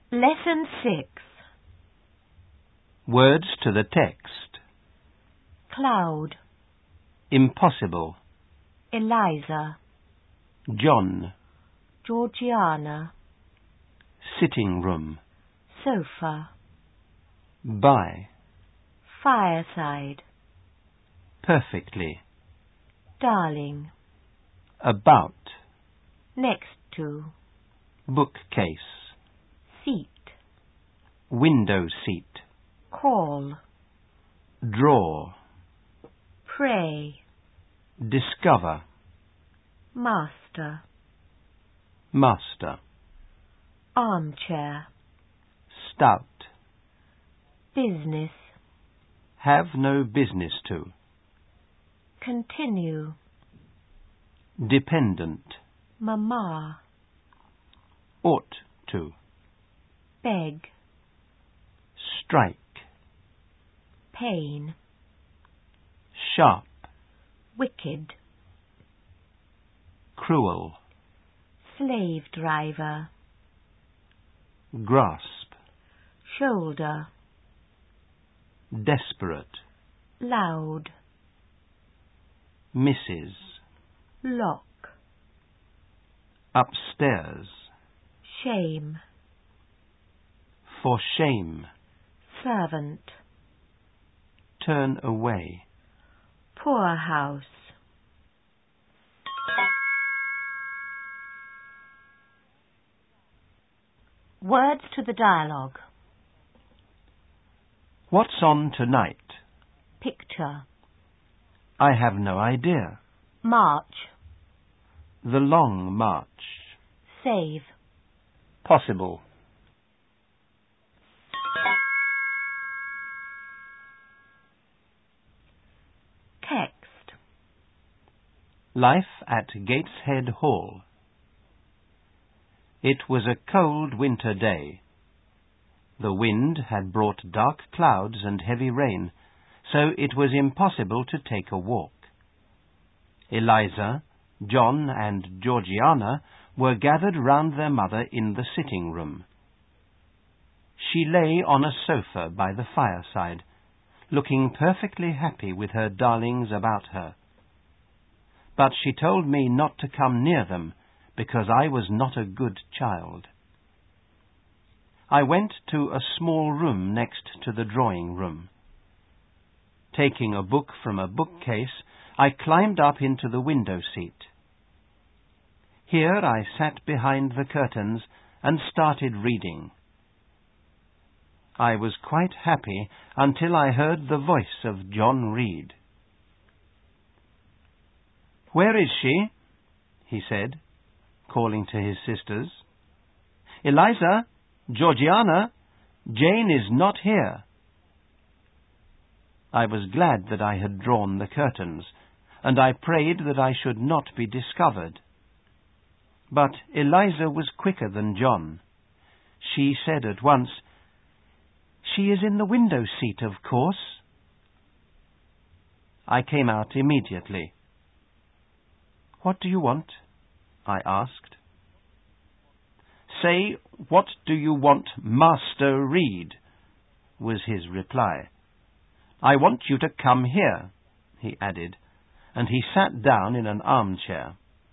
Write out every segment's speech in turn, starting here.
Lesson 6. Words to the text. Cloud. Impossible. Eliza. John. Georgiana. Sitting room. Sofa. By. Fireside. Perfectly. Darling. About. Next to. Bookcase. Seat. Window seat. Call. Draw. Pray. Discover. Master. Master. Armchair. Stout. Business. Have no business to. Continue. Dependent. Mama. Ought to. Beg. Strike. Pain. Sharp. Wicked. Cruel. Slave driver. Grasp. Shoulder. Desperate. Loud. Mrs. Lock. Upstairs. Shame. For shame. Servant. Turn away. Poorhouse. Words to the dialogue. What's on tonight? Picture. I have no idea. March. The Long March. Save. Possible. Text. Life at Gateshead Hall. It was a cold winter day. The wind had brought dark clouds and heavy rain, so it was impossible to take a walk. Eliza, John, and Georgiana were gathered round their mother in the sitting room. She lay on a sofa by the fireside, looking perfectly happy with her darlings about her. But she told me not to come near them, because I was not a good child. I went to a small room next to the drawing room. Taking a book from a bookcase, I climbed up into the window seat. Here I sat behind the curtains and started reading. I was quite happy until I heard the voice of John Reed. "Where is she?" he said, calling to his sisters. "Eliza, Georgiana, Jane is not here." I was glad that I had drawn the curtains, and I prayed that I should not be discovered. But Eliza was quicker than John. She said at once, "She is in the window seat, of course." I came out immediately. "What do you want?" I asked. "Say, what do you want, Master Reed?" was his reply. "I want you to come here," he added, and he sat down in an armchair.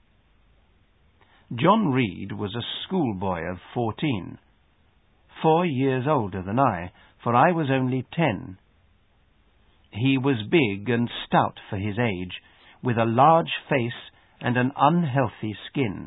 John Reed was a schoolboy of 14, 4 years older than I, for I was only 10. He was big and stout for his age, with a large face and an unhealthy skin.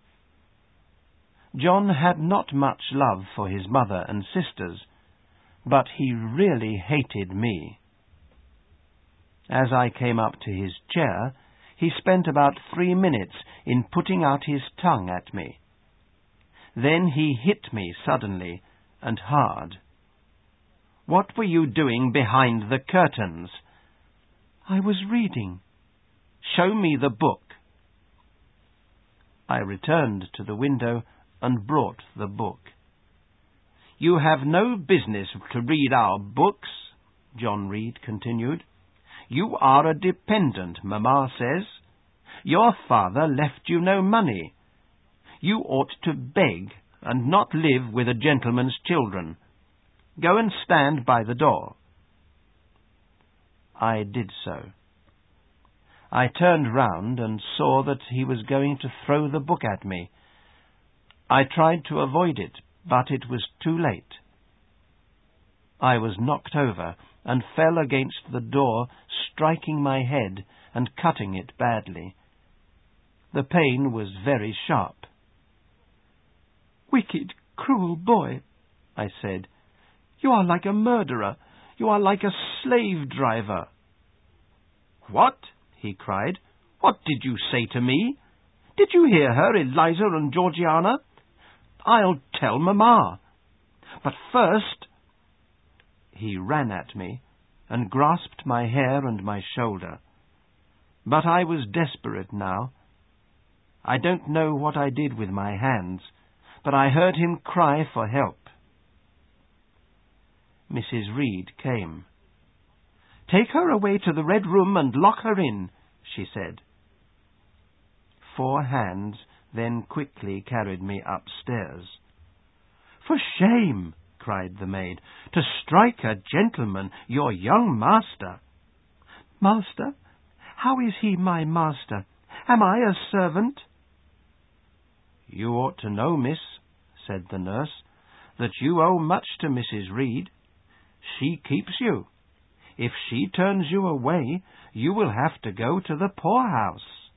John had not much love for his mother and sisters, but he really hated me. As I came up to his chair, he spent about 3 minutes in putting out his tongue at me. Then he hit me suddenly and hard. "What were you doing behind the curtains?" "I was reading." "Show me the book." I returned to the window and brought the book. "You have no business to read our books," John Reed continued. "You are a dependent, Mamma says. Your father left you no money. You ought to beg and not live with a gentleman's children. Go and stand by the door." I did so. I turned round and saw that he was going to throw the book at me. I tried to avoid it, but it was too late. I was knocked over and fell against the door, striking my head and cutting it badly. The pain was very sharp. "Wicked, cruel boy," I said. "You are like a murderer. You are like a slave driver." "What?" he cried. "What did you say to me? Did you hear her, Eliza and Georgiana? I'll tell Mamma. But first—" He ran at me and grasped my hair and my shoulder. But I was desperate now. I don't know what I did with my hands, but I heard him cry for help. Mrs. Reed came. "Take her away to the Red Room and lock her in," she said. 4 hands then quickly carried me upstairs. "For shame!" cried the maid, "to strike a gentleman, your young master." "Master? How is he my master? Am I a servant?" "You ought to know, miss," said the nurse, "that you owe much to Mrs. Reed. She keeps you. If she turns you away, you will have to go to the poorhouse."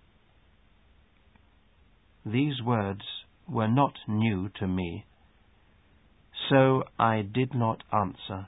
These words were not new to me, so I did not answer.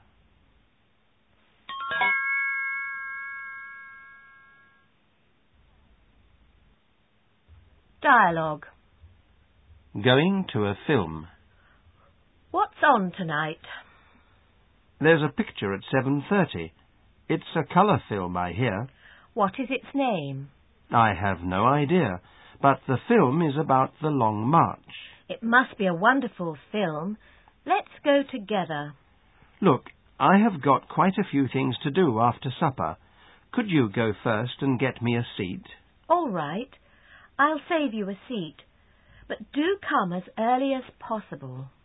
Dialogue. Going to a film. What's on tonight? There's a picture at 7:30. It's a colour film, I hear. What is its name? I have no idea, but the film is about the Long March. It must be a wonderful film. Let's go together. Look, I have got quite a few things to do after supper. Could you go first and get me a seat? All right. I'll save you a seat. But do come as early as possible.